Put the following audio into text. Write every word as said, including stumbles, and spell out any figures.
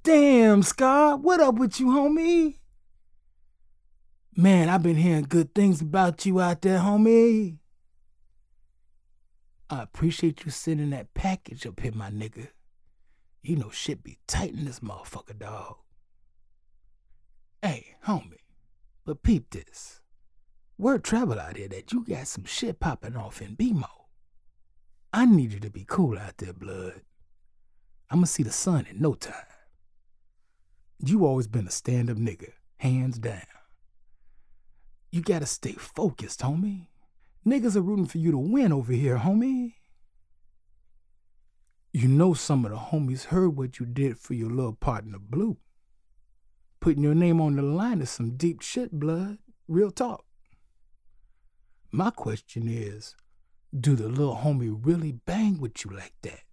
Damn, Scott, what up with you, homie? Man, I've been hearing good things about you out there, homie. I appreciate you sending that package up here, my nigga. You know shit be tight in this motherfucker, dog. Hey, homie, but peep this. Word travel out here that you got some shit popping off in B M O. I need you to be cool out there, blood. I'ma see the sun in no time. You always been a stand-up nigga, hands down. You gotta stay focused, homie. Niggas are rooting for you to win over here, homie. You know some of the homies heard what you did for your little partner, Blue. Putting your name on the line is some deep shit, blood. Real talk. My question is, do the little homie really bang with you like that?